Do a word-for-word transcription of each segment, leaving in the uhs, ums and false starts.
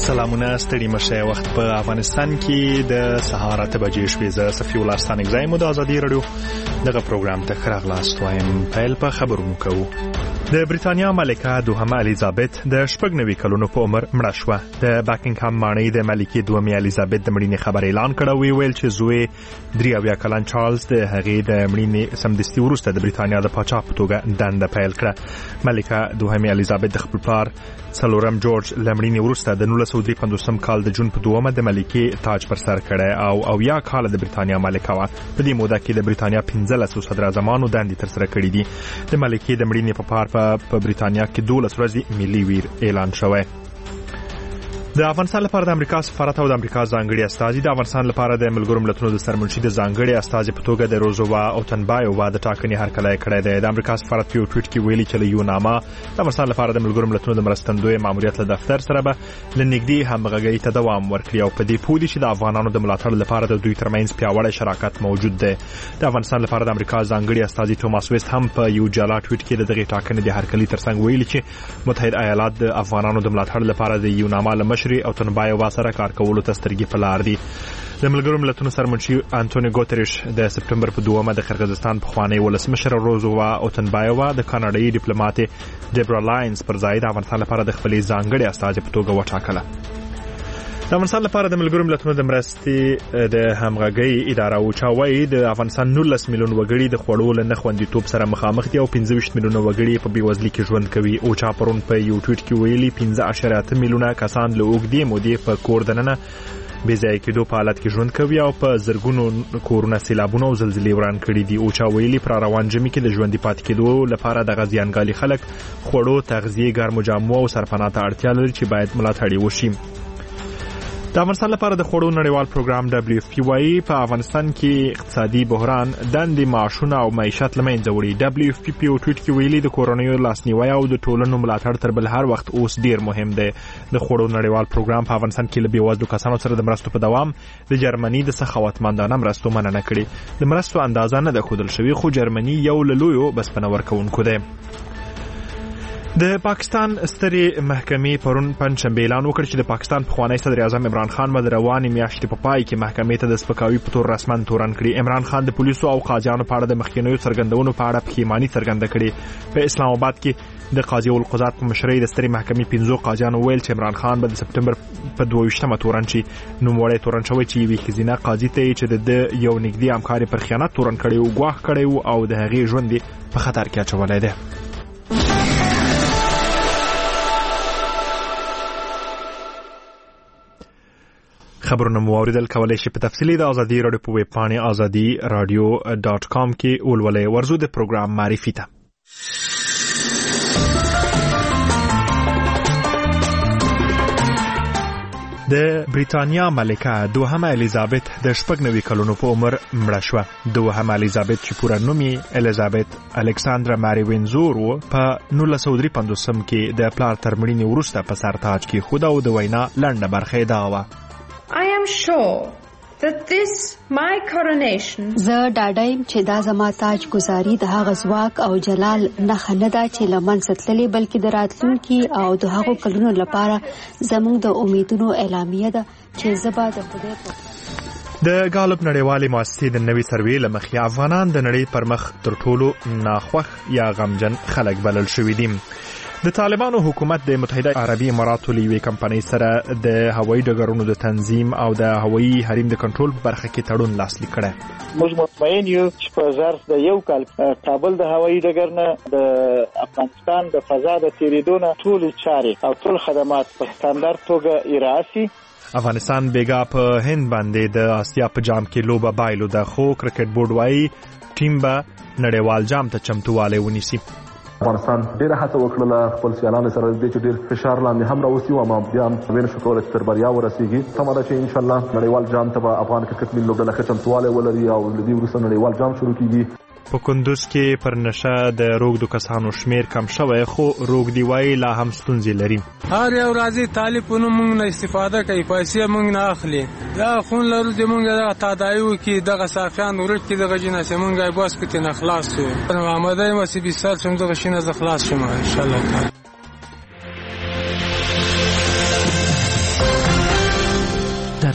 سلامونه ستړي مشه. وخت په افغانستان کې د سهار اته بجې شوې. زه صفي الله ستانک زایم د ازادي رادیو دغه پروګرام ته راغلاست وایم. پیل په خبرونو کوو. د بریتانیا ملکه دوهمه الیزابت د شپږ نوي کلونو په عمر مړه شوه. د باکینګهام ماڼۍ د ملکې دوهمې الیزابت د مړینې خبر اعلان کړ او ویل چې زوی درې اویا کلن چارلز د هغې د مړینې سمدستي وروسته د بریتانیا د پاچا په توګه دنده پیل کړه. ملکه دوهمې الیزابت د خپل پلار څلورم جورج له مړینې وروسته د نولس سوه درې پنځوسم کال د جون په دومه د ملکې تاج پر سر کړی او اویا کاله د بریتانیا ملکه وه. په دې موده کې د بریتانیا پنځلسو صدراعظمانو دندې ترسره کړې دي. د ملکې د مړینې په پار په بریتانیا کې دولس ورځې ملي ویر اعلان شوی. د افغانستان لپاره د امریکا سفارت او د امریکا ځانګړي استازي د افغانستان لپاره د ملګرو ملتونو د سرمنشي د ځانګړي استازي په توګه د روزوا او تنبایووا د ټاکنې هرکلی کړی دی. د امریکا سفارت په یو ټویټ کې ویلي چې له یو نامه د افغانستان لپاره د ملګرو ملتونو د مرستندوی ماموریت له دفتر سره به له نږدې همغږۍ ته دوام ورکړي او په دې پوه دي چې د افغانانو د ملاتړ لپاره د دوی ترمنځ پیاوړی شراکت موجود دی. د افغانستان لپاره د امریکا ځانګړي استازي توماس ویست هم په یو جلا ټویټ کې د دغې ټاکنې د هرکلي ترڅنګ ویلي چې متحده ایالات د افغانانو د ملاتړ لپاره د یو نامه له مشري او تنبایووا سره کار کولو ته سترګې په لار دي. د ملګرو ملتونو سرمنشي انټونی ګوتریش د سپټمبر په دومه د قرغیزستان پخوانی ولسمشر روزوا او تنبایووا د کاناډایي ډیپلوماټ ډیبرا لاینز پر ځای د افغانستان لپاره د خپلې ځانګړي استازي په توګه وټاکله. د افغانستان لپاره د ملګرو ملتونو د مرستې د همغږۍ اداره اوچا وايي د افغانستان نولس میلیون وګړي د خوړو له نه خوندیتوب سره مخامخ دي او پنځه ویشت میلیونه وګړي په بېوزلۍ کې ژوند کوي. اوچا پرون په یو ټویټ کې ویلي پنځه اعشاریه اته میلیونه کسان له اوږدې مودې په کور دننه بې ځایه کېدو په حالت کې ژوند کوي او په زرګونو کورونه سیلابونه او زلزلې وران کړي دي. اوچا ویلي پر روان ژمي کې د ژوندي پاتې کېدو لپاره د غزیانګالي خلک خوړو، تغذیې، ګرمو جامو او سرپناه ته اړتیا لري چې باید ملاتړ وشي. د افغانستان لپاره د خوړو نړیوال پروګرام دبليو اف پی وايي په افغانستان کې اقتصادي بحران دندې، معاشونه او معیشت له منځه وړي. دبليو اف پی په ټویټ کې ویلي د کورونیو لاسنیوي او د ټولنو ملاتړ تر بل هر وخت اوس ډیر مهم دی. د خوړو نړیوال پروګرام په افغانستان کې له بېوزلو کسانو سره د مرستو په دوام د جرمني د سخاوتمندانه مرستو مننه کړې. د مرستو اندازه نه ده ښودل شوې خو جرمني یو له لویو بسپنه ورکوونکو دی. د پاکستان سترې محکمې پرون پنجشنبه اعلان وکړ چې د پاکستان پخوانی صدر اعظم عمران خان به د روانې میاشتې په پای کې محکمې ته د سپکاوي په تور رسما تورن کړي. عمران خان د پولیسو او قاضیانو په اړه د مخکینیو څرګندونو په اړه پښیماني څرګنده کړې. په اسلام آباد کې د قاضي القضات په مشرۍ د سترې محکمې پنځو قاضیانو ویل چې عمران خان به د سپټمبر په دوه ویشتمه تورن شي. نوموړی تورن شوی چې یوې ښځینه قاضي ته چې د یو نږدې همکار پر خیانت تورن کړی او ګواښ کړی او د هغې ژوند په خطر کې اچولی دی. خبرونه مو اوریدل. کولای شئ په تفصیلی د ازادي رادیو په ویب پاڼې ازادي رادیو ډاټ کام کې ولولئ. ورزو د پروګرام معرفي ته. د بریتانیا ملکه دوهمه الیزابت د شپږ نوي کلونو په عمر مړه شوه. دوهمه الیزابت چې پوره نوم یې الیزابت الکساندرا ماری وینزور و په نولس سوه درې پنځوسم کې د پلار تر مړینې وروسته په سر تاج کېښود او د وینا لنډه برخه یې دغه وه: I am sure that this my coronation زه ډاډه یم چې دا زما تاج گذاري د هغه ځواک او جلال نښه نه ده چې له منځه تللې، بلکې د راتلونکي او د هغو کلونو لپاره زموږ د امیدونو اعلامیه ده چې زه به د خدای په د غالب نړیوالې مؤسسې د نوي سروې له مخې افغانان د نړۍ پر مخ تر ټولو ناخوښ یا غمجن خلک بلل شوي دي. د طالبانو حکومت د متحده عربي اماراتو له یوې کمپنۍ سره د هوایي ډګرونو د تنظیم او د هوایي حریم د کنټرول په برخه کې تړون لاسلیک کړی. موږ مطمئن یو چې په ظرف د یو کال کابل د هوایي ډګر نه د افغانستان د فضا د تیریدو نه ټول چارې او ټول خدمات په ستاندارد توګه اجرا شي. افغانستان بیګا په هند باندې د آسیا په جام کې لوبه بایلو ده خو کرکټ بورډ وايي ټیم به نړیوال جام ته چمتووالی ونیسي. افغانستان ډیره هڅه وکړه خپل سیالانو سره د چې ډیر فشار لاندې هم راوستي و، اما بیا هم وینو شو کولای چې تر بریا ورسیږي. سمه ده چې ان شاء الله نړیوال جام ته به افغان کرکټ ملي لوبډله ښه چمتووالی ولري او له دې وروسته نړیوال جام شروع کیږي. په کندوز کې پر نشه د روږدو کسانو شمیر کم شوی خو روږدیوالي لا هم ستونزې لري. هر یو راځي طالب په نوم موږ نه استفاده کوي، پیسې موږ نه اخلي. دا خون لرو چې موږ دغه تادایو کې دغه صافیان ورک کې دغه جناسه موږ بس پته نه خلاص شو. محمد ایم سی بي سال څنګه دغه شینه ز خلاص شوم ان شاء الله تعالی.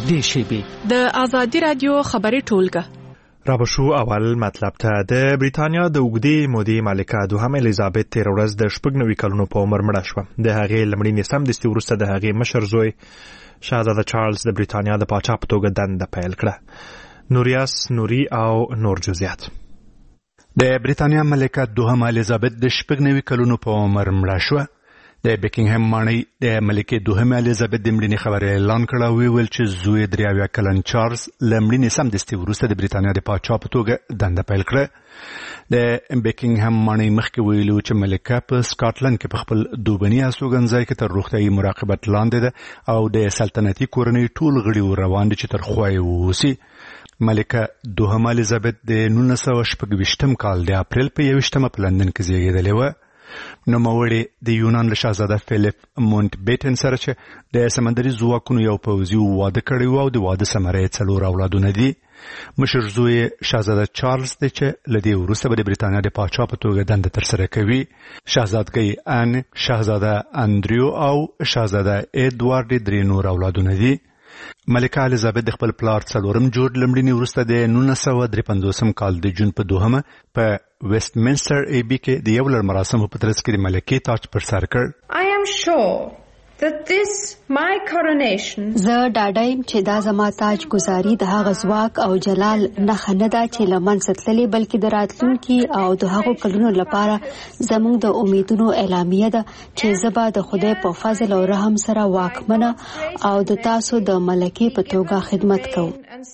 دې شیبې د آزادي رادیو خبري ټولګه را بشو اول مطلب ته د بریتانیا د اوږدې مودې مالکه دوهم الیزابت تېره ورځ د شپږ نوي کلونو په عمر مړه شوه. د هغې له مړینې سمدستي وروسته د هغې مشر زوی شهزاده چارلز د بریتانیا د پاچا په توګه دنده پیل کړه. نوریاس نوري او نور جزئیات. د بریتانیا ملکه دوهم الیزابت د شپږ نوي کلونو په عمر مړه شوه. د بیکینګهم ماڼۍ د ملکې دوهم الیزابت د مړینې خبره اعلان کړه او ویل چې زوی درې اویا کلن چارلز له مړینې سمدستي وروسته د بریتانیا د پاچا په توګه دنده پیل کړه. د بیکینګهم ماڼۍ مخکې ویلو چې ملکه په سکاټلند کې په خپل دوبني استوګنځای کې تر روغتیايي مراقبت لاندې ده او د سلطنتي کورنۍ ټول غړي روان دي چې تر خوا یې ووسي. ملکه دوهم الیزابت د نولس سوه شپږ ویشتم کال د اپریل په یویشتمه په لندن کې زیږېدلې وه. نوموړې د یونان له شهزاده فیلیپ مونټ بیټن سره چې د سمندري ځواکونو یو پوځي واده کړی و او د واده ثمره یې څلور اولادونه دي. مشر زوی شهزاده چارلز دی چې له دې وروسته به د بریتانیا د پاچا په توګه دنده ترسره کوي. شهزادګۍ ان، شهزاده اندریو او شهزاده ایدوارډ درې نور اولادونه دي. ملکه الیزابت د خپل پلار څلورم جورج له مړینې وروسته د نولس سوه درې پنځوسم کال د جون په دوهمه په ویسټمنسټر ایبي کې د یو لړ مراسمو په ترڅ کې د ملکې تاج پر سر کړ. I am sure that this my coronation زه ډاډه یم چې دا زما تاج ګزاري د هغه ځواک او جلال نښه نه ده چې له منځه تللې، بلکې د راتلونکي او د هغو کلونو لپاره زموږ د امیدونو اعلامیه ده چې زه به د خدای په فضل او رحم سره واکمنه او د تاسو د ملکې په توګه خدمت کوم.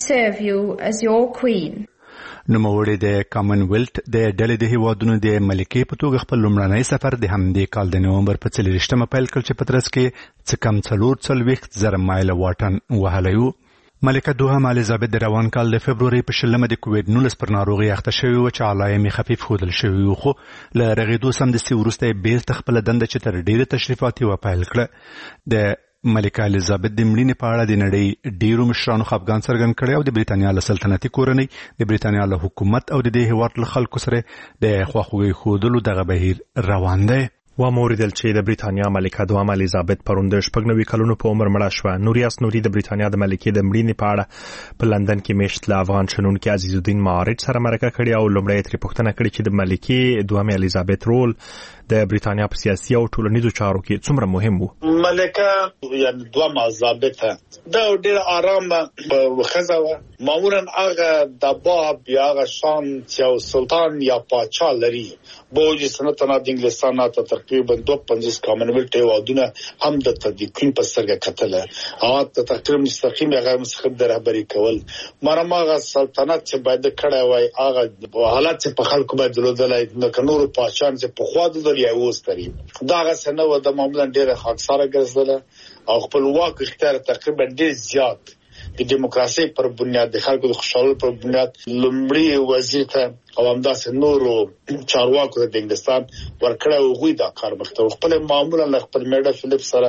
نوموړی د کامن ویلت د ډلې د هیوادونو د ملکې په توګه خپل لومړنی سفر د همدې کال د نومبر په څلېرویشتمه پیل کړ چې په ترڅ کې څه کم څلور څلوېښت زره مایله واټن وهلی و. ملکه دوهم الیزابت د روان کال د فبرورۍ په شلمه د کووید نولس پر ناروغۍ اخته شوې وه چې علایم یې خفیف ښودل شوي وو، خو له رغېدو سمدستي وروسته یې بېرته خپله دنده چې تر ډېره تشریفات یې پیل کړه. د ملکه الیزابت د مړینې په اړه د نړۍ ډیرو مشرانو خفګان څرګند کړی او د بریتانیا له سلطنتي کورنۍ، د بریتانیا له حکومت او د دې هېواد له خلکو سره د خواخوږۍ ښودلو دغه بهیر روان دی. واوریدل چې د بریتانیا ملکه دوهم الیزابت پرون د شپږ نوي کلونو په عمر مړه شوه. نوریاس نوري د بریتانیا د ملکې د مړینې په اړه په لندن کې میشت له افغان شنونکي عزیز الدین معارج سره مرکه کړې او لومړی یې ترې پوښتنه کړې چې د ملکې دوهم الیزابت رول د بریتانیا په سیاسي او ټولنیزو چارو کې څومره مهم و. ملکه یعنی دوهم الیزابت دا ډېر آرامه ښځه وه. معمولا هغه د باب یا هغه شان چې سلطان یا پاچا لري بوجي سنتونه د انګلستان ته تقریبا دوه پنځوس کامن ویلت هیوادونه هم د تدقیق په سترګه کتله او د تقریبا مستقیم غیر مستقیم د رهبري کول مرماغه سلطنت چې باید کړه وای هغه حالت چې په خلکو باید درلودلای نو کنورو پاچان چې په خوا د لري اوستري دا غسنه و د معمولا ډیره خاصره ګرځله او خپل واک اختیار تقریبا ډیر زیات د دیموکراسي پر بنیاد د خلکو د خوشحالۍ پر بنیاد لومړی وزیر ته او همداسې نورو چارواکو د انګلستان ورکړه او غوي دا کار مخته خپل معمولا خپل میډه فلیپ سره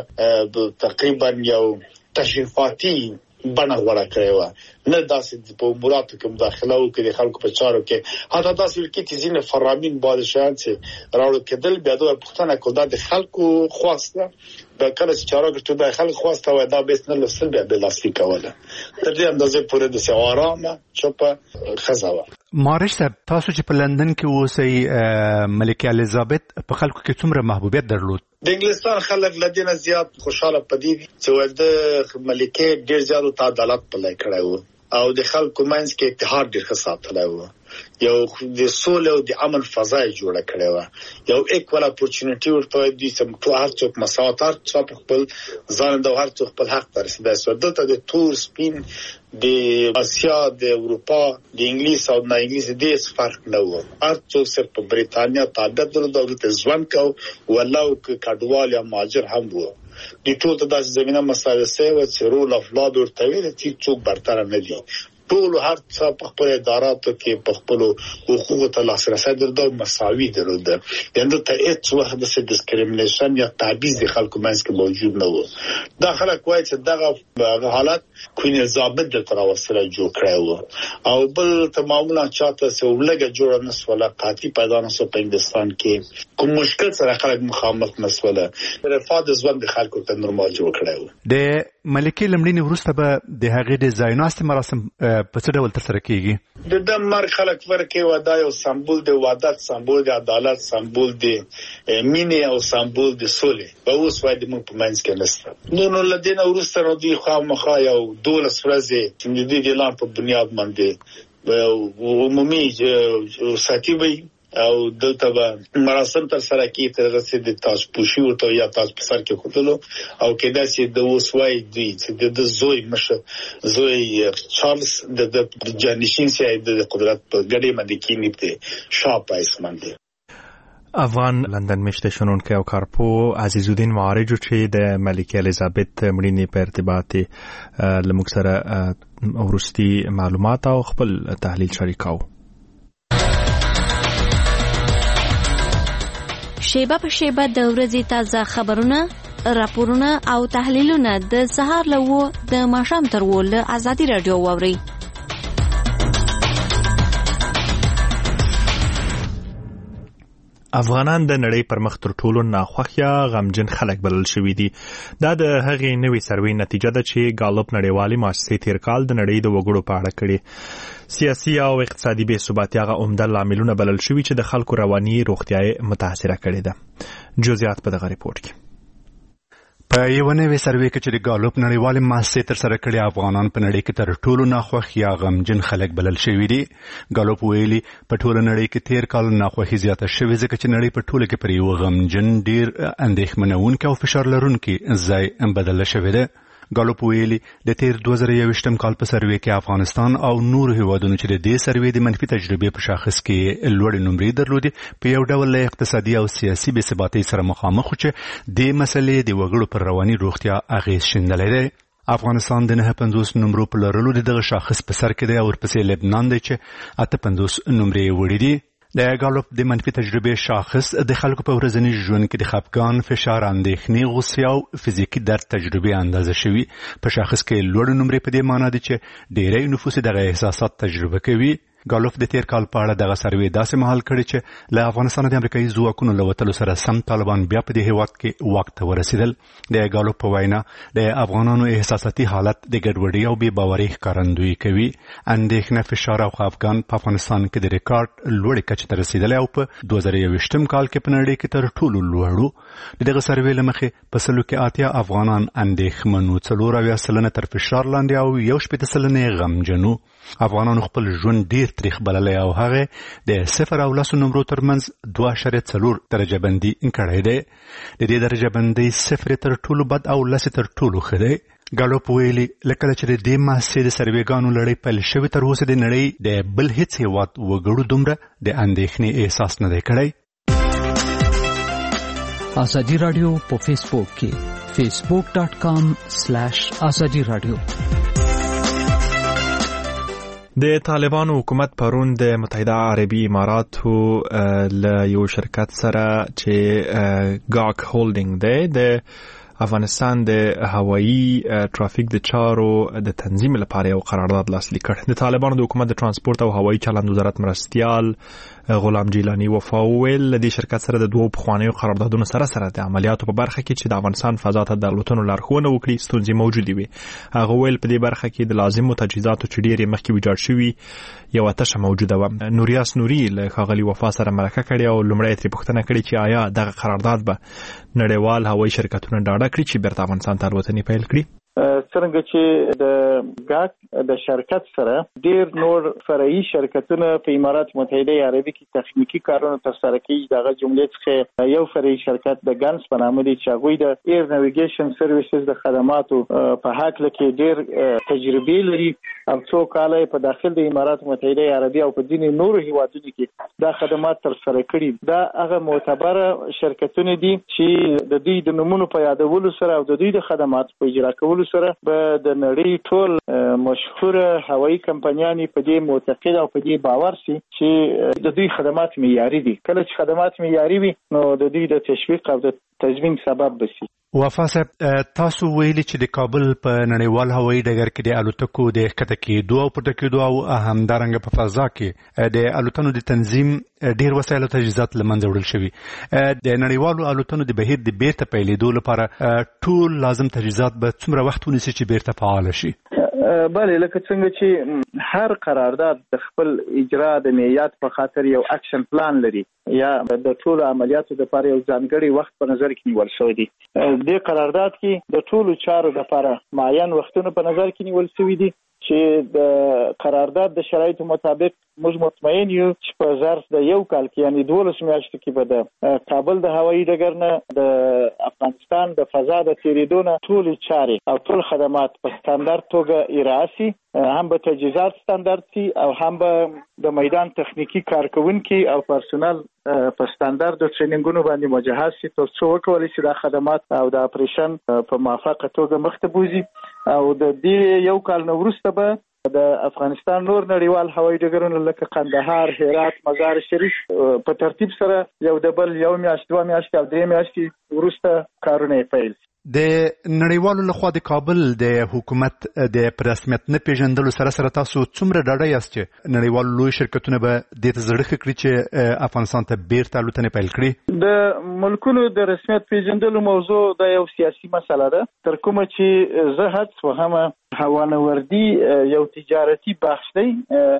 تقریبا یو تشریفاتي بڼه غوړه کړې وه نه داسې په اموراتو کې مداخله وکړي د خلکو په چارو کې حتی داسې ویل کېږي چې ځینې فرامین بادشاهان چې راوړل کېدل بیا دوی پوښتنه کوي دا د خلکو خواسته دا کله چې چارواکي ته د خلکو خواسته وای دا به نه لوستل بیا به لاسلیک کوله تر دې اندازې پورې د آرامه چوپه ښځه وه. مارش صاحب تاسو چې په لندن کې اوسئ ملکه الیزابت په خلکو کې څومره محبوبیت درلود؟ د انګلستان خلک له دې نه زیات خوشاله پدې دي چې د ملکه ډېر زیات عدالت پلی کړی و او د خلکو منځ کې اتحاد ډېر ښه ساتلی و، یو د سولې او د امن فضا یې جوړه کړې وه، یو ایکوال اپورچونټي ورته وایي چې هر څوک مساوات، هر څوک خپل ځان او هر څوک خپل حق ته رسېدی سو. دلته د تور سپین د اسیا د اروپا د انګلیس او نه انګلیس د هیڅ فرق نه و، هر څوک صرف په بریتانیا تابع درلود او دلته ژوند کو ولو که کډوال یا مهاجر هم و. د ټول ته داسې زمینه مساوي سوې وه چې رول اف لا ورته ویل چې څوک برتره نه دي، ټول هر څه په خپل اداراتو کې په خپل حقوقو ته لاسرسی درلود، مساوي درلود، یعنې ته هیڅ وخت د ډسکریمینیشن یا تبعیض د خلکو منځ کې موجود نه و. دا خلک وایي چې دغه حالت کوین الیزابت دلته راوستلی جوړ کړی و او بل ته معمولا چاته څه ولږه جوړه نه سوله، قحطي پیدا نه سوه په انګلستان کې، کوم مشکل سره خلک مخامخ نه سوله، رفاه د ژوند د خلکو ته نورمال جوړ کړی و. د ملکې لمړینې وروسته به د هغې د ځایناستې مراسم په څه ډول ترسره کیږي؟ د د مرګ خلک ورکې ودا یو سمبول د وحدت، سمبول د عدالت، سمبول د مینې او سمبول د سولې. په اوس وای د موږ په منځ کې نشته. نو نو لدینه وروسته نو دوی خامخا یو دولس ورځې چې د دې اعلان په بنیاد باندې عمومي ساتي وي او دلته به مراسم تر سره کې تر رسید تاج پوشي ورته یا تاج په سر کې خوتلو او کېدا چې د وسوي دی چې د زوی مشه زوی چارلز د جانشین سي د قدرت په ګډې باندې کې نیپته شاپ اسمان دی. افغان لندن میشته شنونکي او کارپو عزیز الدین معارج چې د ملکه الیزابت مړینې په ارتباط لمک سره ورستي معلومات او خپل تحلیل شریکاو. شیبه په شیبه د ورځې تازه خبرونه، راپورونه او تحلیلونه د سهار له و د ماښام تر و له ازادي رادیو واورئ. افغانان د نړۍ پر مخ تر ټولو ناخوښ یا غمجن خلک بلل شوي دي. دا د هغې نوې سروې نتیجه ده چې ګالوپ نړیوالې مؤسسې تیر کال د نړۍ د وګړو په اړه کړې. سیاسي او اقتصادي بې ثباتي هغه عمده لاملونه بلل شوي چې د خلکو رواني روغتیا متاثره کړې ده. جزئیات په دغه ریپورت کې. په یو نوې سروې کې چې د ګالوپ نړیوالې مؤسسې تر سره کړې، افغانان په نړۍ کې تر ټولو ناخوښ یا غمجن خلک بلل شوي دي. ګالوپ ویلي په ټوله نړۍ کې تیر کال ناخوښي زیاته شوې ځکه چې نړۍ په ټوله کې پر یو غمجن، ډیر اندېښمنونکی او فشار لرونکی ځای بدله شوې ده. ګالوپ ویلي د تیر دوه زره یوویشتم کال په سروې کې افغانستان او نور هیوادونو چې د دې سروې د منفي تجربې په شاخص کې لوړې نمرې درلودې، په یو ډول له اقتصادي او سیاسي بې ثباتۍ سره مخامخ و چې دې مسلې د وګړو پر رواني روغتیا اغېز شیندلی دی. افغانستان د نهه پنځوس نمرو په لرلو د دغه شاخص په سر کې دی او ورپسې لبنان دی چې اته پنځوس نمرې وړي دي. د ګالوپ د منفي تجربې شاخص د خلکو په ورځني ژوند کې د خپګان، فشار، اندېښنې، غوسې او فزیکي درد تجربې اندازه شوي. په شاخص کې لوړې نمرې په دې معنی دي چې ډېری نفوس دغه احساسات تجربه کوي. ګالوپ د تیر کال په اړه دغه سروې داسې مهال کړی چې له افغانستان د امریکایي ځواکونو له وتلو سره سم طالبان بیا په دې هیواد کې واک ته ورسېدل. د ګالوپ په وینا د افغانانو احساساتي حالت د ګډوډۍ او بې باورۍ ښکارندویي کوي. اندېښنه، فشار او خفګان په افغانستان کې د ریکارډ لوړې کچې ته رسېدلی او په دوه زره یوویشتم کال کې په نړۍ کې تر ټولو لوړ و. د دغه سروې له مخې په سلو کې اتیا افغانان اندېښمن وو، څلور اویا سلنه تر فشار لاندې او یو شپېته سلنه یې غمجن وو. افغانانو خپل ژوند ډیر تریخ بللی او هغه د صفر او لسو نمرو ترمنځ دوه اعشاریه څلور درجه بندي کړی دی. د دې درجه بندۍ صفر تر ټولو بد او لس تر ټولو ښه دی. ګالوپ ویلي لکه چې د دې مؤسسې د سروېګانو لړۍ پیل شوې، تر اوسه د نړۍ د بل هیڅ هیواد وګړو دومره د اندېښنې احساس نه دی کړی. ازادي رادیو په فیسبوک کې فیسبوک ډاټ کام سلیش ازادي رادیو. د طالبانو حکومت پرون د متحده عربي اماراتو له یو شرکت سره چې ګاک هولډینګ دی د افغانستان د هوایي ترافیک د چارو د تنظیم لپاره یو قرارداد لاسلیک کړ. د طالبانو د حکومت د ترانسپورت او هوایي چلند وزارت مرستیال غلام جیلانی وفاویل د شرکت سره د دوه پخوانیو قراردادونو سره سره د عملیاتو په برخه کې چې د افغانستان فضا ته د الوتنو لارښوونه وکړي ستونزې موجودې وي. هغه ویل په دې برخه کې د لازمو تجهیزاتو چې ډېرې مخکې ویجاړ شوي یو تشه موجوده وه. نوریاس نوري له ښاغلي وفا سره مرکه کړې او لومړی ترې پوښتنه کړې چې آیا دغه قرارداد به نړیوال هوایي شرکتونه ډاډه کړي چې بیرته افغانستان ته الوتنې پیل کړي؟ څنګه چې د ګاک د شرکت سره ډیر نور فرعي شرکتونه په امارات متحده عربي کې تخنیکی کارونه ترسره کوي. دغه جملې څخه یو فرعي شرکت د ګانس په نامه دی چې هغوی د ایر نیویګیشن سرویسز د خدماتو په هکله کې ډیر تجربه لري او څو کاله په داخل د امارات متحده عربي او په ځینې نورو هیوادونو کې دا خدمات ترسره کړي. دا هغه معتبره شرکتونه دي چې د دوی د نومونو په یادولو سره او د دوی د خدماتو په اجرا کولو سره به د نړۍ ټول مشهوره هوایي کمپنیانې په دې معتقد او په دې باور سي چې د دوی خدمات معیاري دي. کله چې خدمات معیاري وي نو د دوی د تشویق او د تضمین سبب بشي. وفا صاحب تاسو ویلي چې د کابل په نړیوال هوایي ډګر کې د الوتکو د ښکته کېدو او پورته کېدو او همدارنګه په فضا کې د الوتنو د تنظیم ډېر وسایل او تجهیزات له منځه وړل شوي. د نړیوالو الوتنو د بهیر د بیرته پیلېدو لپاره ټول لازم تجهیزات به څومره وخت ونیسي چې بیرته فعال شي؟ بله، لکه څنګه چې هر قرارداد د خپل اجرا د معیاد په خاطر یو اکشن پلان لري یا د ټولو عملیاتو لپاره یو ځانګړی وخت په نظر کې نیول شوی دی. د قرارداد کې د ټولو چارو لپاره معین وختونه په نظر کې نیول شوی دي چې د قرارداد د شرایطو مطابق موږ مطمئن یو چې په ظرف د یو کال کې یعنی دولس میاشتو کې به د کابل د هوایي ډګر نه د افغانستان د فضا د تیریدو نه ټولې چارې او ټول خدمات په ستاندرد توګه ارائه سي، هم به تجهیزات ستاندرد سي او هم به د میدان تخنیکی کارکونکي او پرسونل په ستاندرد او ټریننګونو باندې مجهز سي تر څو وکولای شي د خدمات او د اپریشن په موافقه توګه مخته بوزي. او د دې یو کال نه وروسته به د افغانستان نور نړیوال هوایي ډګرونه لکه قندهار، هرات، مزار شریف په ترتیب سره یو د بل یو میاشت، دوه میاشتې او درې میاشتې وروسته کارونه یې پیل. د نړیوالو لخوا د کابل د حکومت د پرسمیت نه پیژندلو سره سره تاسو څومره ډاډه یاست چې نړیوالو لوی شرکتونه به دې ته زړه ښه کړي چې افغانستان ته بیرته الوتنې پیل کړي؟ د ملکونو د رسمیت پیژندلو موضوع د یو سیاسي مسله ده، تر کومه چې زه حدس وهمه هوانوردي یو تجارتي بخش دی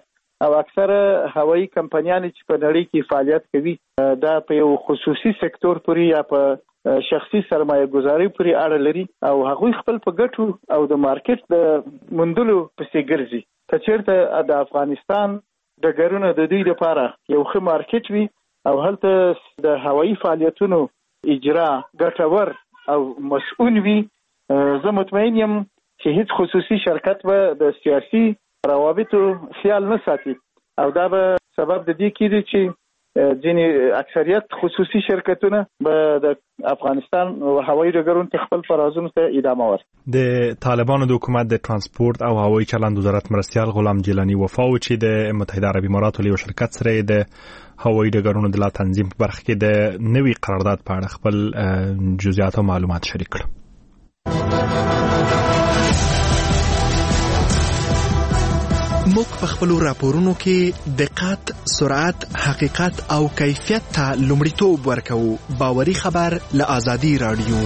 او اکثره هوایي کمپنیانې چې په نړۍ کې فعالیت کوي دا په یو خصوصي سکتور پورې یا په شخصي سرمایه گذاري پورې اړه لري او هغوی خپل په ګټو او د مارکیټ د موندلو پسې ګرځي. که چېرته د افغانستان ډګرونه د دوی لپاره یو ښه مارکیټ وي او هلته د هوایي فعالیتونو اجرا ګټور او مسؤل وي، زه مطمئن یم چې هیڅ خصوصي شرکت به د سیاسي روابطو خیال نه ساتي او دا به سبب د دې کېږي چې ځینې اکثریت خصوصي شرکتونه به د افغانستان هوایي ډګرونو ته خپل فرازونو ته ادامه ورکړي. د طالبانو د حکومت د ترانسپورت او هوایي چلند وزارت مرستیال غلام جیلانی وفاو چې د متحده عربي اماراتو له شرکت سره د هوایي ډګرونو د لا تنظیم په برخه کې د نوي قرارداد په اړه خپل جزئیات او معلومات شریک کړل. موږ په خپلو راپورونو کې دقت، سرعت، حقیقت او کیفیت ته لومړیتوب ورکوو. باوري خبر له آزادي رادیو.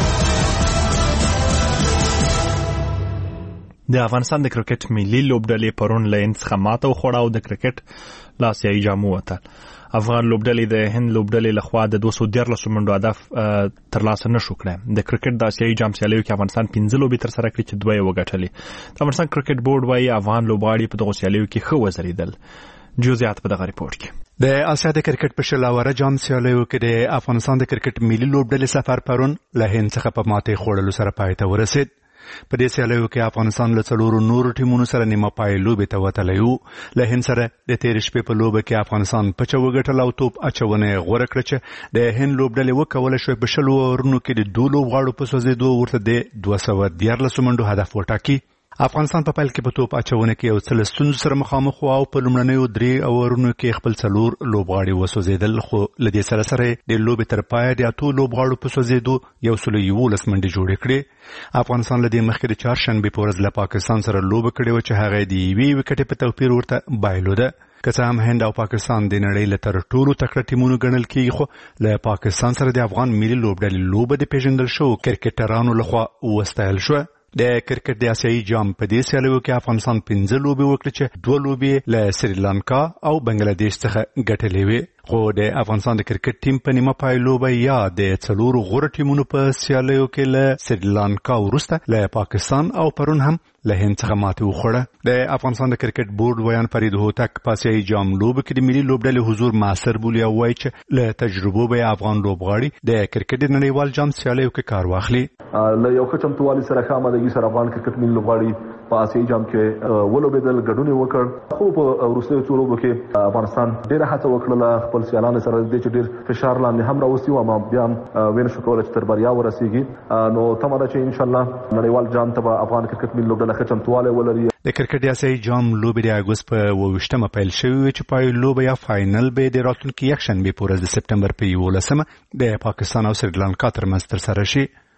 د افغانستان د کرکټ ملي لوبډلې پرون له هند څخه ماته وخوړه او د کرکټ له آسیایي جامو وتل. افغان لوبډلې د هند لوبډلې لخوا د دوه سوه دیارلسو منډو هدف ترلاسه نشو کړی. د کرکټ د آسیایي جام سیالیو کې افغانستان پنځه لوبې ترسره کړې چې دوه یې وګټلې. د افغانستان کرکټ بورډ وايي افغان لوبغاړي په دغو سیالیو کې ښه وځلېدل. جزئیات په دغه ریپورټ کې. د آسیا د کرکټ په شلاوره جام سیالیو کې د افغانستان د کرکټ ملي لوبډلې سفر پرون له هند څخه په ماتې خوړلو سره پای ته ورسید. په دې سیالیو کې افغانستان له څلورو نورو ټیمونو سره نیمه پای لوبې ته وتلی و. له هند سره د تېرې شپې په لوبه کې افغانستان پچه وګټله او توپ اچونه یې غوره کړه چې د هند لوبډلې وکولی شوی په شلو اورونو کې د دوو لوبغاړو په سوځېدو ورته د دوه سوه دیارلسو منډو هدف وټاکي. افغانستان په پیل کې په توپ اچونه کې یو څه له ستونزو سره مخامخ و او په لومړنیو درې اورونو کې خپل څلور لوبغاړي وسوځېدل، خو له دې سره سره د لوبې تر پایه د اتو لوبغاړو په سوځېدو یو سل یولس منډې جوړې کړې. افغانستان له دې مخکې د چهارشنبې په ورځ له پاکستان سره لوبه کړې وه چې هغه د یوې وکټې په توپیر ورته بایلوده. که څه هم هند او پاکستان د نړۍ له تر ټولو تکړه ټیمونو ګڼل کېږي، خو له پاکستان سره د افغان ملي لوبډلې لوبه د پیژندل شوو کرکټرانو لخوا وستایل شوه. د کرکټ د آسیایي جام په دې سیالیو کې افغانستان پنځه لوبې وکړې چې دوه لوبې له سریلانکا او بنگلادیش څخه ګټلې وې. خو د افغانستان د کرکټ ټیم په نیمه پای لوبه یا د څلورو غوره ټیمونو په سیالیو کې له سریلانکا وروسته له پاکستان او پرون هم له هند څخه ماتې وخوړه. د افغانستان د کرکټ بورډ ویان فرید هوتک په آسیایي جام لوبه کې د ملي لوبډلې حضور موثر بولي او وایي چې له تجربو به افغان لوبغاړي د کرکټ د نړیوال جام سیالیو کې کار واخلي. له یو ښه چمتووالي سره ښه آمادګي سره افغان کرکټ ملي لوبغاړي په آسیایي جام کې ولوبېدل، ګډون یې وکړ. خو په وروستیو څو لوبو کې افغانستان ډېره هڅه وکړله خپل سیالانو سره د چې ډېر فشار لاندې هم راوستي و، اما بیا هم وینو شو کولی چې تر بریا ورسېږي. نو تمه ده چې انشاءالله نړیوال جام ته به افغان کرکټ ملي لوبډله ښه چمتووالی ولري. د کرکټ د آسیایي جام لوبې د اګوست په اووه ویشتمه پیل شوې وې چې پای لوبه یا فاینل به د راتلونکي یکشنبې په ورځ د سپټمبر په یولسمه د پاکستان او سریلانکا ترمنځ ترسره شي.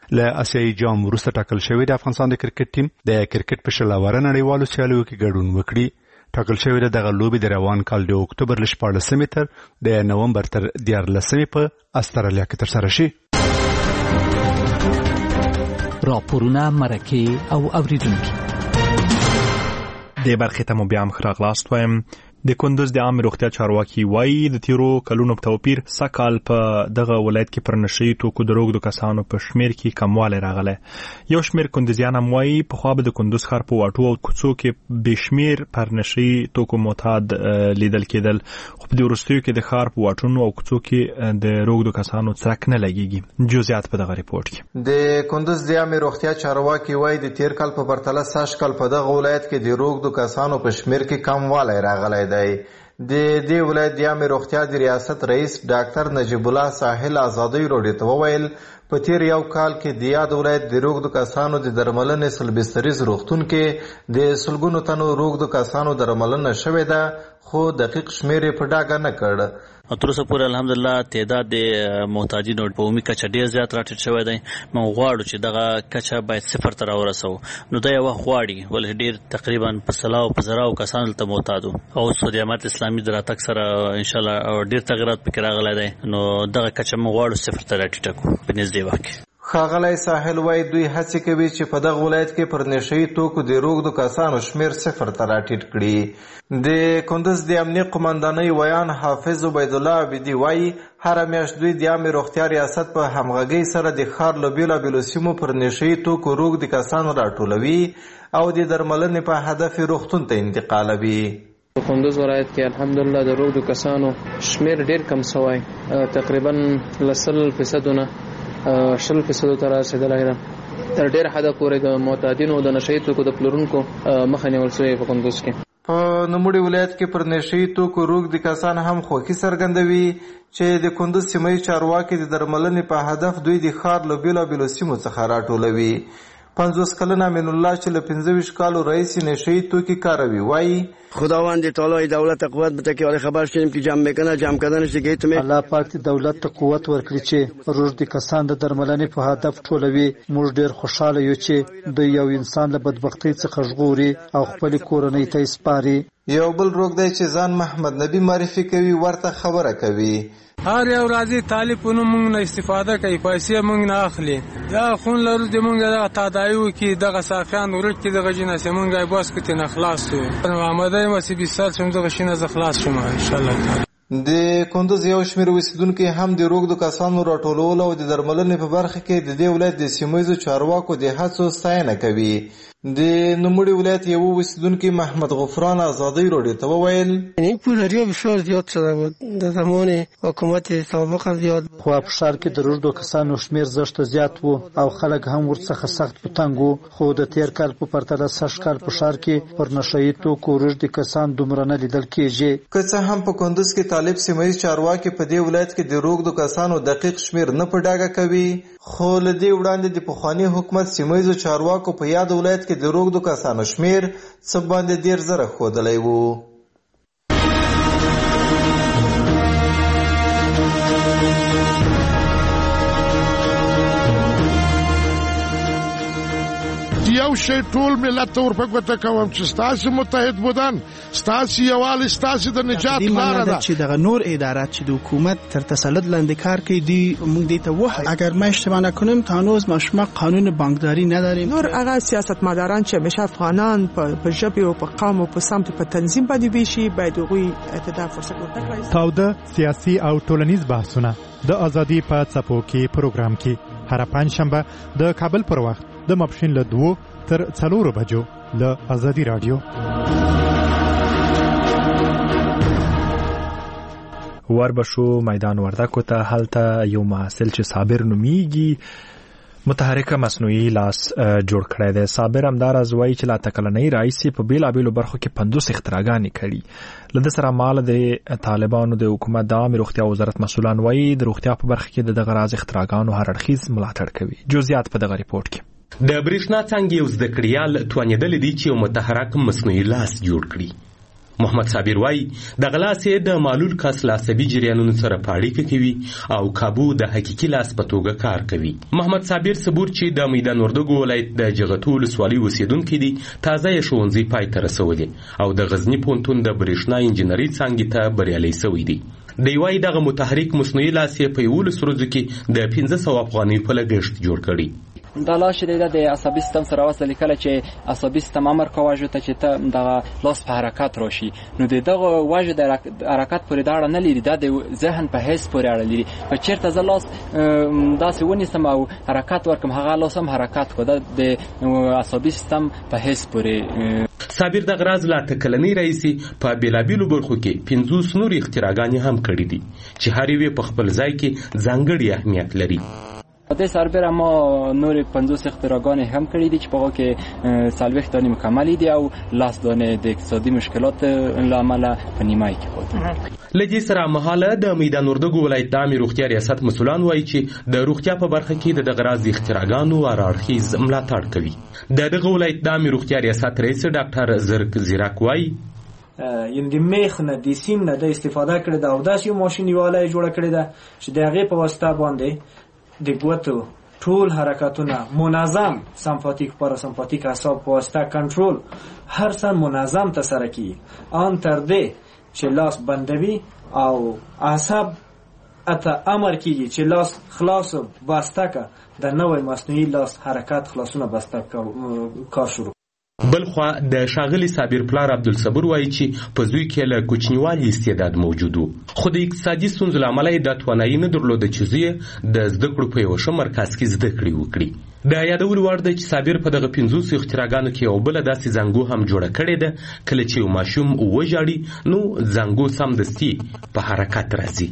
له اسیایي جام وروسته ټاکل شوی د افغانستان د کرکټ ټیم د کرکټ په شلواره نړیوالو سیالیو کې ګډون وکړي. ټاکل شوی د دغه لوبې د روان کال د اکتوبر له شپاړلسمې تر د نومبر تر دیارلسمې په استرالیا کې ترسره شي. راپورونه، مرکې او اوریدونکي د برخې ته مو بیا هم ښه راغلاست وایم. د کندوز د عامه روغتیا چارواکي وایي د تیرو کلونو په توپیر سږ په دغه ولایت کې پر نشهیي توکو د روږدو کسانو په شمیر کې کموالی راغلی. یو شمیر کندوزیان هم وایي پخوا به د کندوز ښار په واټو او کوڅو کې بې شمیر پر نشهیي توکو معتاد لیدل کېدل، خو په دې وروستیو کې د ښار په واټونو او کوڅو کې د روږدو کسانو څرک نه لګېږي. جزئیات په دغه ریپورټ کې. د کندوز د عامه روغتیا چارواکي وایي د تیر کال په پرتله سږ کال په دغه ولایت کې د روږدو کسانو په شمیر کې کموالی راغلی دی. د دې ولایت د عامه روغتیا د ریاست رئیس ډاکټر نجیب الله ساحل ازادي راډیو ته وویل په تیر یو کال کې د یاد ولایت د روږدو کسانو د درملنې سلبستریز روغتون کې د سلګونو تنو روږدو کسانو درملنه شوې ده، خو دقیق شمیر په ډاګه نه کړ. تر اوسه پورې الحمدلله تعداد د محتاجینو په عمومي کچه ډیر زیات راټیټ شوی دی. موږ غواړو چې دغه کچه باید صفر ته راورسوو. نو دا یو وخت غواړي، ولې ډیر تقریبا په سلاو په زراو کسانو ته محتاج وو او د جماعت اسلامي د راتګ سره انشاءالله ډیر تغیرات پکې راغلی دی. نو دغه کچه موږ غواړو صفر ته راټیټه کړو په نږدې وخت کې. ښاغلی ساحل وایي دوی هڅې کوي چې په دغه ولایت کې پر نشهیي توکو د روږدو کسانو شمیر صفر ته راټیټ کړي. د کندوز د امنیې قمندانۍ ویان حافظ عبیدالله عبیدي وایي هره میاشت دوی د عامې روغتیا ریاست په همغږۍ سره د ښار له بېلابېلو سیمو پر نشهیي توکو روږدي کسان راټولوي او د درملنې په هدف روغتون ته انتقالوي. په کندوز ولایت کې الحمدلله د روږدو کسانو شمیر ډیر کم سوی، تقریبا لسل فیصدونه شل فیصدو ته رسېدلی ده. تر ډېر حده پورې د معتادینو د نشهیي توکو د پلورونکو مخه نیول شوې په کندوز کې. په نوموړي ولایت کې پر نشهیي توکو روږدي کسان هم خوښي څرګندوي چې د کندوز سیمه ییز چارواکي د درملنې په هدف دوی د ښار له بېلابېلو سیمو څخه راټولوي. پنځوس کلنه امین الله چې له پنځه ویشت کالو رئیس نشهیي توکي کاروي وایي خداوند تعالی دولت قوت بده که خبر شدیم که جمع میکنه جمع کردنش دیگه تو می الله پاک دولت ته قوت ورکړي چې روږدي کسان د درملنې په هدف ټولوي. موږ ډیر خوشاله یو چې د یو انسان له بدبختۍ څخه ژغوري او خپل کورنۍ ته سپاري. یو بل روږدی چې ځان محمد نبی معرفي کوي ورته خبره کوي. هر یو راځي طالبونو موږ نه استفاده کوي، پیسې موږ نه اخلي. دا خون لرو د موږ دغه تادایو کې دغه صافیان ورک کې دغه جناسه موږ باس کې نه خلاص شو. محمد مسی بیست سال څومره دغه شینه ز خلاص شوم ان شاء الله تعالی. د کندوز یو شمېر اوسیدونکي هم د روږدو کسانو راټولولو او د درملنې په برخه کې د دې ولایت د سیمه ییزو چارواکو د هڅو ستاینه کوي. د نوموړي ولایت یو اوسیدونکي محمد غفران ازادي راډیو ته وویل این پولداري بسیار زیاد شده بود در زمان حکومت سابق زیاد. خو په ښار کې د روږدو کسانو شمیر زښت زیات وو او خلک هم ورڅخه سخت په تنګ وو. خو د تیر کال په پرتله سږ کال په ښار کې پر نشهیي توکو روږدي کسان دومره نه لیدل کېږي. که څه هم په کندوز کې طالب سیمه ییز چارواکي په دې ولایت کې د روږدو کسانو دقیق شمیر نه په ډاګه کوي، خو له دې وړاندې د پخواني حکومت سیمه ییزو چارواکو په یاد ولایت کې د روږدو کسانو شمیر څه باندې ډیر زره ښودلی وو. یو شی ټول ملت ته ورپګوته کوم چې ستاسو متحد بودن، ستاسو یووالی، ستاسو د نجات لاره ده. چې دغه نور ادارات چې د حکومت تر تسلط لاندې کار کوي دی موږ دې ته وایو اگر ما اشتباه نکنم تا هنوز ما قانون بانکداری نداریم. نور هغه سیاستمداران چې همیشه افغانان په ژبه او په قوم او په سمت په تنظیم باندې ویشي باید هغوی اعتدال فرصت ورکړي. تاوده سیاسي او ټولنیز بحثونه د ازادي په څپو کې پروګرام کې هر پنځشنبه د کابل پر وخت د ماپښین له دوو تر څلورو بجو له ازادي رادیو. وربشو میدان وردکو ته هلته یو محصل چې صابر نومیږي متحرکه مصنوعي لاس جوړ کړی دی. صابر همداراز وایي چې لا تکلنۍ راهیسې په بېلابېلو برخو کې پنځوس اختراګانې کړي. له ده سره ماله د طالبانو د حکومت د عامې روغتیا وزارت مسؤلان وایي د روغتیا په برخه کې د دغه راز اختراګانو هر اړخیز ملاتړ کوي. جزئیات په دغه ریپورټ کې. د برېښنا څانګې یو زده کړیال توانېدلی دی چې یو متحرک مصنوعي لاس جوړ کړي. محمد صابر وایي دغه لاس یې د معلول کس له عصبي جریانونو سره په اړیکه کې وي او کابو د حقیقي لاس په توګه کار کوي. محمد صابر صبور چې د میدان وردګو ولایت د جغتو ولسوالۍ اوسېدونکی دی تازه یې ښوونځی پای ته رسولی او د غزني پوهنتون د برېښنا انجینرۍ څانګې ته بریالی سوی دی. دی وایي دغه متحرک مصنوعي لاس یې په یولسو ورځو کې د پنځه سوه افغانیو په لګښت جوړ کړی. دا لاس چې دی د عصبي سیستم سره وصل کله چې عصبي سیستم امر کوي واژو ته چې ته دغه لاس په حرکت راشي نو د دغه واژو د حرکت پورې دا اړه نه لري دا د ذهن په حس پورې اړه لري. که چېرته زه لاس داسې ونیسم او حرکت ورکړم هغه لاس هم حرکت کوي دا د عصبي سیستم په حس پورې. صابر دغه راز لا تکلنۍ راهیسې په بېلابېلو برخو کې پنځوس نورې اختراګانې هم کړي دي چې هر یوې په خپل ځای کې ځانګړی اهمیت لري. په دې سربېره ما نورې پنځوس اختراګانې هم کړي دي چې په هغو کې څلوېښت دانې مکملې دي او لس دانې د اقتصادي مشکلات له امله په نیمایي کې پاتې. له دې سره هممهاله د میدان وردګو ولایت د عامې روغتیا ریاست مسؤلان وایي چې د روغتیا په برخه کې د دغه راز اختراګانو هراړخیز ملاتړ کوي. د دغه ولایت د عامې روغتیا ریاست رئیس ډاکټر زرک زیرک وایي یعنی د میخ نه د سیم نه د استفاده کړې ده او داسې یو ماشین یواله یې جوړه کړې ده چې د هغې په واسطه باندې د ګوتو ټول حرکتونه منظم سمپاتیک پاراسمپاتیک اعصاب په واسطه کنټرول هر څه منظم ترسره کیږي ان تر دې چې لاس بندوي او اعصاب اته امر کیږي چې لاس خلاص بسته کا د نوې مصنوعي لاس حرکت خلاصونه بسته کار شروع. بلخوا د ښاغلي صابر پلار عبدالصبور وایي چې په زوی کې له کوچنیوالي استعداد موجود و خو د اقتصادي ستونزو له امله یې دا توانایي نه درلوده چې زوی د زده کړو په یوه ښه مرکز کې زده کړې وکړي. د یادولو وړ دی چې صابر په دغه پنځوسو اختراګانو کې یو بله داسې زنګو هم جوړه کړې ده کله چې یو ماشوم وژاړي نو زنګو سمدستي په حرکت راځي.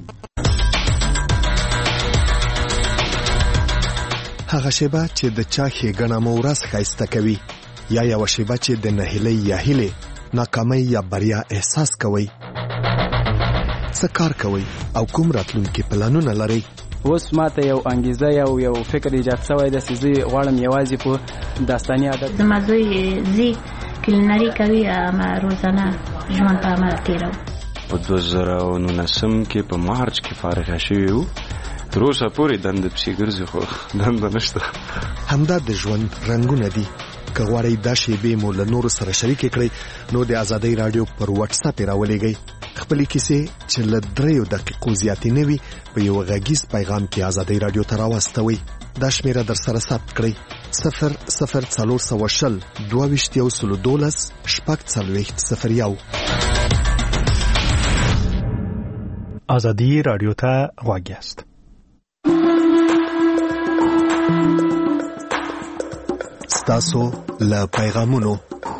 هغه شیبه چې د چا ښېګڼه مو ورځ ښایسته کوي یا یو شیبه چې د نهیلۍ یا هیلې ناکامۍ یا بریا احساس کوئ څه کار کوئ او کوم راتلونکي پلانونه لرئ. اوس ماته یو انګیزه یو یو فکر ایجاد شوی دی چې زه غواړم یوازې په داستاني عادت زما زوی زی کلینري کوي اما روزانه ژوند په عمل تېروي. په دوه زره او نولسم کې په مارچ کې فارغه شوي وو تر اوسه پورې دنده پسې ګرځي خو دنده نشته. همدا د ژوند رنګونه دي. که غواړئ دا شیبې مو له نورو سره شریکې کړئ نو د ازادۍ راډیو پر واتساپ یې راولېږئ. خپلې کیسې چې له دریو دقیقو زیاتې نه وي په یو غږیز پیغام کې ازادۍ راډیو ته راواستوئ. دا شمیره در سره ثبت کړئ صفر صفر څلور سوه شل دوه ویشت یو سلو دولس شپږ څلوېښت صفر یو. ازادي راډیو ته غوږ یاست. ستاسو له پیغامونو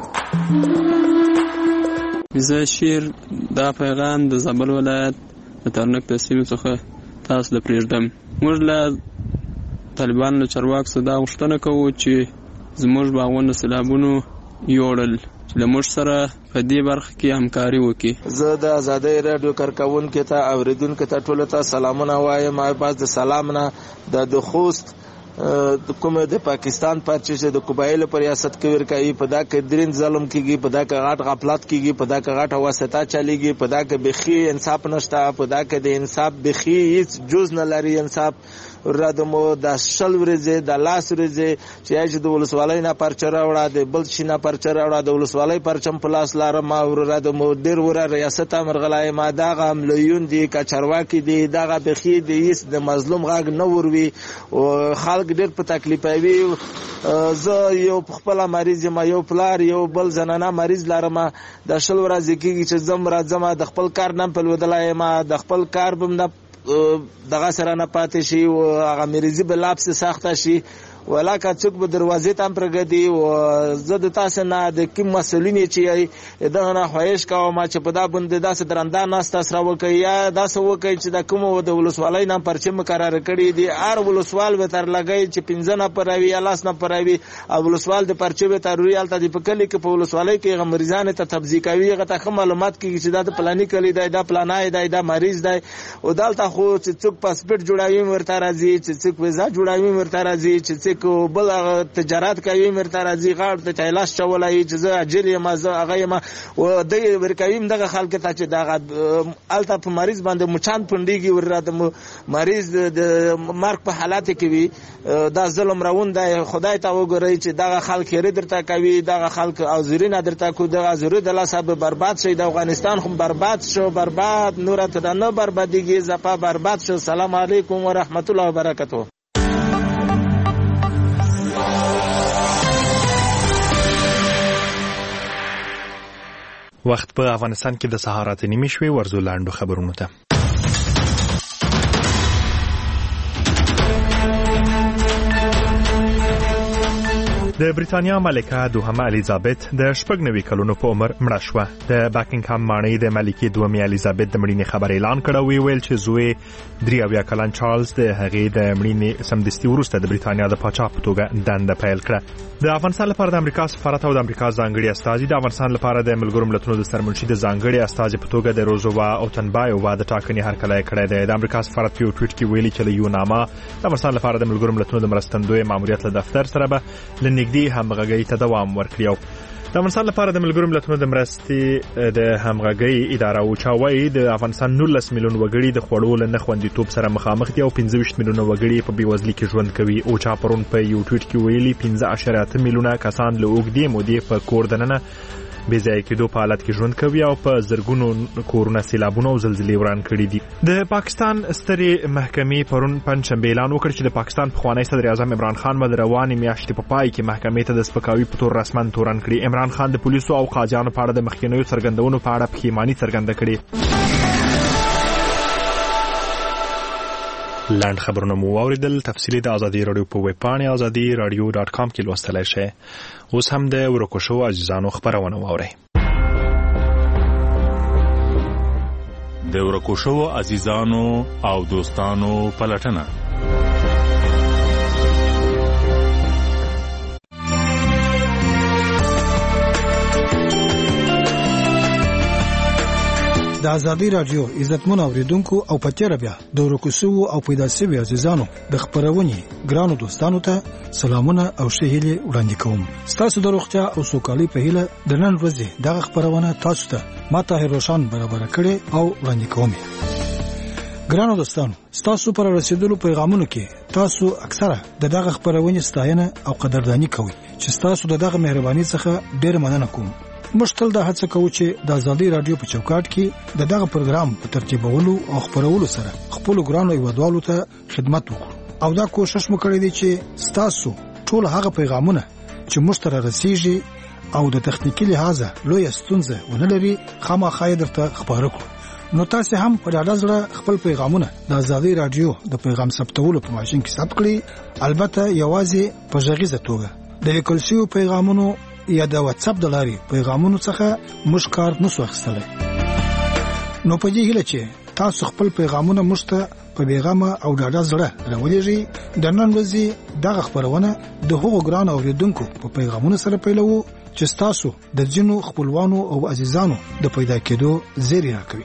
زه شیر دا پیغام د زابل ولایت د ترنک د سیمې څخه تاسو له پرېږدم. موږ له طالبانو له چارواکو څخه دا غوښتنه کوو چې زموږ باغونه سیلابونو یوړل چې له موږ سره په دې برخه کې همکاري وکړي. زه د ازادۍ راډیو کارکوونکو ته اوریدونکو ته ټولو ته سلامونه وایم. پاس د سلام نه د خوست د کومه د پاکستان پارچې چې د قبایل پر ریاست کې ورکایي په دا کې درین ظلم کیږي په دا کې غاټ غفلت کیږي په دا کې غاټ واسطه چلیږي په دا کې بخي انصاف نشته په دا کې د انصاف بخي هیڅ جز نه لري. انصاف ردمو د شل ورځې د لاس ورځې چې اج د ولسوالۍ نه پرچه راوړه د بل شي نه پرچه راوړه د ولسوالۍ پرچم په لاس لارم او ردمو ډیر وره ریاست امرغلای ما دغه مليون دي کچرواکي دي دغه بخي دي هیڅ د مظلوم غاګ نه وروي او خلک ډیر په تکلیف وي. زه یو خپل مریض ما یو پلار یو بل زنانه مریض لرم د شل ورځې کېږي چې زم راځم د خپل کار نن په ودلای ما د خپل کار بم نه دغه سره نه پاتې شي او هغه مریضي به لاپس سخته شي ولاکه څوک به دروازې ته پرګدي او زه د تاسو نه د کوم مسولین چې دغه نه خواهش کوم چې په دا باندې داسې درنده ناست سره وکړي یا داسې وکړي چې د کوم د ولسوالۍ نه پرچم مقرر کړي دي هر ولسوال به تر لګي چې پنځه نه پروي یا لاس نه پروي او ولسوال د پرچم تر ریال ته په کلی کې په ولسوالۍ کې غمریزان ته تبذیق کوي غته معلومات کې چې دا پلاني کلی دی دا پلانای دی دا مریض دی او دلته خو چې څوک پاسپورت جوړوي ورته راځي، چې څوک ویزا جوړوي ورته راځي، چې څوک بل تجارت کوي ورته راځي، غاړه ته چایلاس چولای چې زه اجل یم زه هغه یم و د ورکوي دغه خلک ته چې دغه الته په مریض باندې مچان پنډيږي ورته مریض د مرګ په حالت کې وي. دا ظلم روان دی. خدای ته وګورئ چې دغه خلک یې درته کوي، دغه خلک او زورینه درته کو دغه زور د لا سبب برباد شي. د افغانستان خو برباد شو، برباد نور ته نه بربادیږي، زپا برباد شو. سلام علیکم و رحمت الله و برکاته. وخت په افغانستان کې د سهار اته نیمې شوې. ورزو لاندو خبرونو ته. د بریتانیا ملکه دوهمه الیزابت د شپږ نوي کلونو په عمر مړه شوه. د باکینګهام ماڼۍ د ملکې دوهمې الیزابت د مړینې خبر اعلان کړ او ویل چې زوی درې اویا کلن چارلز د هغې د مړینې سمدستي وروسته د بریتانیا د پاچا په توګه دنده پیل کړه. د افغانستان لپاره د امریکا سفارت او د امریکا ځانګړي استازي د افغانستان لپاره د ملګرو ملتونو د سرمنشي د ځانګړي استازي په توګه د روزووا اوتنبایووا د ټاکنې هرکلی کړی دی. د امریکا سفارت په یو ټویټ کې ویلي چې له یو نامه د افغانستان لپاره د ملګرو ملتونو د مرستندوی ماموریت له دفتر سره به له نږدې همغږۍ ته دوام ورکړي. د افغانستان لپاره د ملګرو ملتونو د مرستې د همغږۍ اداره او چاوي د افغانستان نولس میلیون وګړي د خوړو له نخوندیتوب سره مخامخ دي او پنځه ویشت میلیونه وګړي په بیوزلۍ کې ژوند کوي. او چا پرون په یو ټویټ کې ویلي پنځه اعشاریه اته میلیونه کسان له اوږدې مودې په کور دننه بې ځایه کېدو په حالت کې ژوند کوي او په زرګونو کورونه سیلابونه او زلزلې وران کړي دي. د پاکستان سترې محکمې پرون پنځشنبه اعلان وکړ چې د پاکستان پخوانی صدر اعظم عمران خان به د روانې میاشتې په پای کې محکمې ته د سپکاوي په تور رسما تورن کړي. عمران خان د پولیسو او قاضیانو په اړه د مخکینیو څرګندونو په اړه پښیماني څرګنده کړې. لاند خبرونه مو واوریدل. تفصیلی د ازادي رادیو په ویب پاڼه ازادي رادیو ډاټ کام کې لوستلای شئ. اوس هم د ورکو شو عزیزانو خبرونه واورئ. د ورکو شو عزیزانو او دوستانو پلټنه. د ازادي رادیو عزتمن اوریدونکو او پتیره بیا د ورکوسو او پیدا شوی عزیزانو د خبرونې ګرانو دوستانو ته سلامونه او شهیلې وړاندې کوم. تاسو د روغتیا او سوکالۍ په هیله د نن ورځې دغه خبرونه تاسو ته ما ته روشن برابر کړي او وړاندې کوم. ګرانو دوستانو، تاسو پر رسیدلو پیغامونو کې تاسو اکثره د دغه خبرونې ستاینه او قدردانی کوئ چې تاسو د دغه مهرباني څخه ډیر مننه کوم. موږ تل د هڅه کوو چې د ازادي رادیو په چوکاټ کې د دغه پروګرام په ترتیبولو او خبرولو سره خپل ګرانو ایوادوالو ته خدمت وکړو او دا کوشش مو کړی دی چې تاسو ټول هغه پیغامونه چې موږ ته رسیږي او د تخنیکی لحاظه لوی ستونزه ونه لري خامخا درته خبرو کړو. نو تاسو هم په ډاډه زړه خپل پیغامونه د ازادي رادیو د پیغام ثبتولو په ماشين کې ثبت کړئ. البته یوازې په ژغیزه توګه د لیکل شوی پیغامونو یا د واتس اپ د لارې پیغامونو څخه موږ کار نشو اخیستلی. نو په دې هیله چې تاسو خپل پیغامونه موږ ته په بیغمه او ډاډه زړه راولېږئ. د نن ورځې دغه خبرونه د هغو ګران اوریدونکو په پیغامونو سره پیلوو چې تاسو د ځینو خپلوانو او عزیزانو د پیدا کېدو زیری راکوي.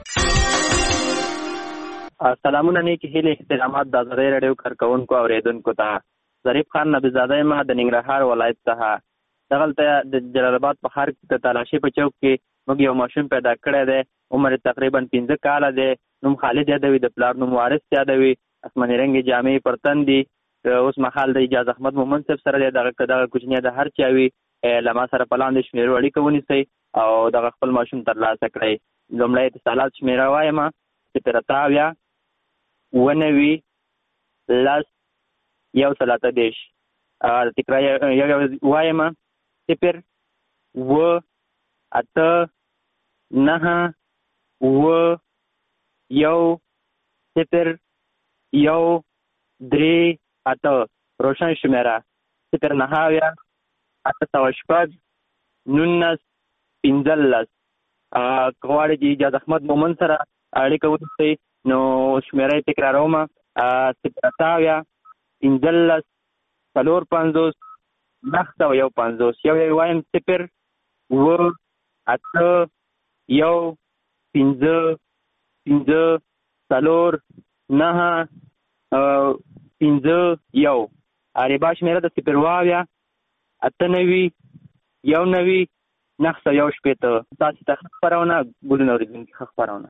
سلامونه نیکی هیله احترامات د ازادي رادیو کارکونکو اوریدونکو ته. ظریف خان نبیزاده ما د ننګرهار ولایت څخه. دغلته د جلال آباد په ښار کې د تالاشي په چوک کې موږ یو ماشوم پیدا کړی دی. عمر تقریبا پنځه کاله دی. نوم خالد یادوي، د پلار نوم وارث یادوي. اسماني رنګ جامې پر تن دي. اوس مهال د اجازه احمد مومن صاحب سره دی. دغه دغه کوچنی د هر چا وي له ما سره په لاندې شمیرو اړیکه ونیسئ او دغه خپل ماشوم ترلاسه کړئ. لومړی اتصالات شمیره وایم صفر اته اویا اوه نوي لس یو سل اته دېرش. تکرار وایم صفر اوه اته نهه اوه یو صفر یو درې اته. روشن شمیره صفر نهه اویا اته سوه شپږ نولس پنځلس. که غواړئ د اجازه احمد مومن سره اړیکه ونیسئ نو شمیره یې تکراروم صفر اته اویا پنځلس څلور پنځوس نهه سوه یو پنځوس. یو یې وایم صفر اوه اته یو پنځه پنځه څلور نهه پنځه یو. عربا شمېره د صفر اوه اویا اته نوي یو نوي نهه سوه یو شپېته. تاسې ته ښه خپرونه ګلونه اورېدونکي ښه خپرونه.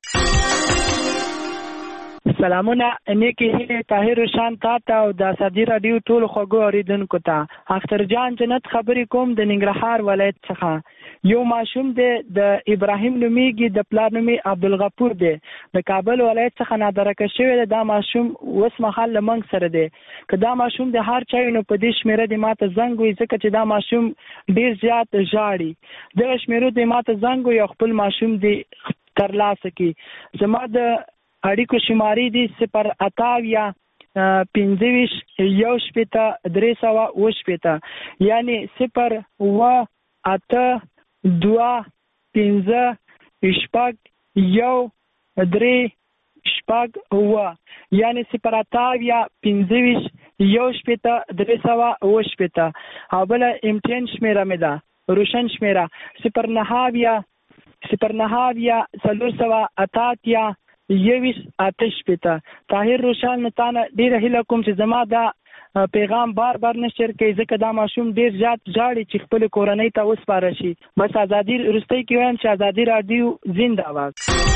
سلامونه نیکې هیلې طاهر روشان تا ته او د ازادي راډیو ټولو خوږو اورېدونکو ته. اختر جان جنت خبرې کوم د ننګرهار ولایت څخه. یو ماشوم دی د ابراهیم نومیږي، د پلار نوم یې عبدالغفور دی، د کابل ولایت څخه نادرکه شوی دی. دا ماشوم اوس مهال له موږ سره دی. که دا ماشوم د هر چا نو په دې شمېره دې ما ته زنګ وي، ځکه چې دا ماشوم ډېر زیات ژاړي. دغه شمېرو دې ما ته زنګ وي او خپل ماشوم دې ترلاسه کړي. زما د اړیکو شمارې دي صفر اته اویا پنځه ویشت یو شپېته درې سوه اوه شپېته، یعنې صفر اوه اته دوه پنځه شپږ یو درې شپږ اوه، یعنې صفر اته اویا پنځه ویشت یو شپېته درې سوه اوه شپېته. او بله امټین شمېره مې ده روشن شمېره صفر نهه اویا صفر نهه اویا څلور سوه اته اتیا یویشت اته شپېته. طاهر روشان نو تا نه ډېره هیله کوم چې زما دا پیغام بار بار نشر کړئ، ځکه دا ماشوم ډېر زیات ژاړي چې خپلې کورنۍ ته وسپاره شي. بس ازادي وروستۍ کې وایم چې ازادي راډیو زنده باد.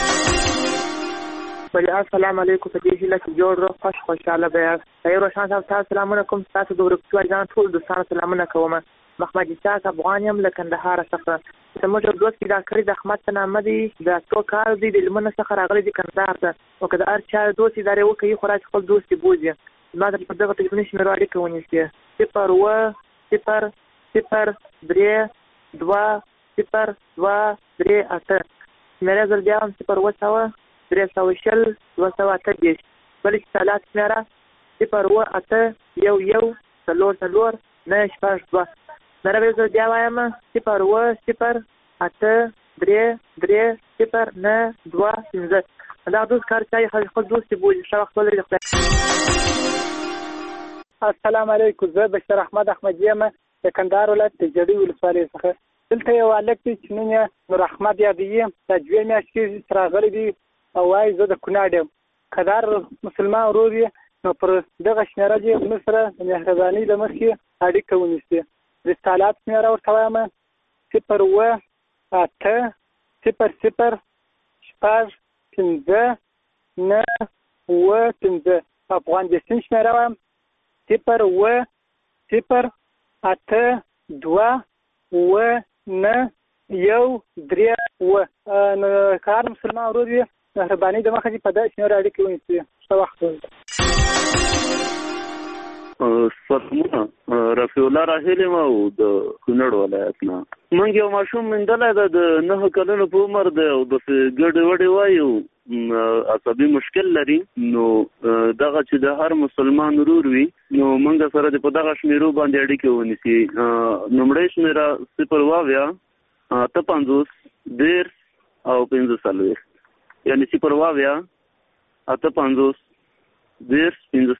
السلام علیکم. په دې هیله چې جوړ روغ خوش خوشحاله به یاست. طاهر روشان صاحب تاسو سلامونه کوم. تاسو د ورکتو اجان ټول دوستانو سلامونه کوم. محمد اسحاق افغان یم له کندهار څخه. زموږ یو دوست پیدا کړی د احمد په نامه دی، د څو کال دی د لمنه څخه راغلی دی کندهار ته. او که د هر چا دوست ادارې وکړي خو راځي خپل دوست یې بوځي. زما د پر دغه تلیفوني شمېرو اړیکه ونیسي صفر اوه صفر صفر درې دوه صفر دوه درې اته. شمېره زر بیا هم صفر اوه سوه درې سوه شل دوه سوه اته دېرش. بلې اتصالات شمېره صفر اوه اته یو یو څلور څلور نهه شپږ دوه. نره زر بیا وایم صفر اوه صفر اته درې درې صفر نهه دوه پنځه. دا دوست کار چای خپل دوست یې بوځي. ښه وخت ولرئ. السلام علیکم. زه بشیر احمد احمدی یم د کندهار ولایت د جړۍ ولسوالۍ څخه. دلته یو هلک دی چې نوم یې نور احمد یادوي. دا دوې میاشتې راغلی دی او وایي زه د کونړ یم. که دا مسلمان ورور یې نو پر دغه شمېره دې موږ سره د مهربانۍ له مخې اړیکه ونیسي. رسالات شمېره ورته وایم صفر اوه اته صفر صفر شپږ پنځه نهه اوه پنځه. افغان بېسیم شمېره وایم صفر اوه صفر اته دوه اوه نهه یو درې اوه. نو که هر مسلمان ورور وي مهرباني د مخه دې په دغه شمېره اړیکې ونیسي. ښه وخت ولرئ. سلامونه. رفیع الله راهیل یم او د کونړ ولایت نه. موږ یو ماشوم موندلی دی د نهه کلونو په عمر دی او داسې ګډې وډې وایي او عصبي مشکل لري. نو دغه چې د هر مسلمان ورور وي نو موږ سره د په دغه شمېرو باندې اړیکې ونیسي. لومړۍ شمېره صفر اوه اویا اته پنځوس دېرش او پنځه څلوېښت، یعنې صفر اوه اویا اته پنځوس دېرش پنځه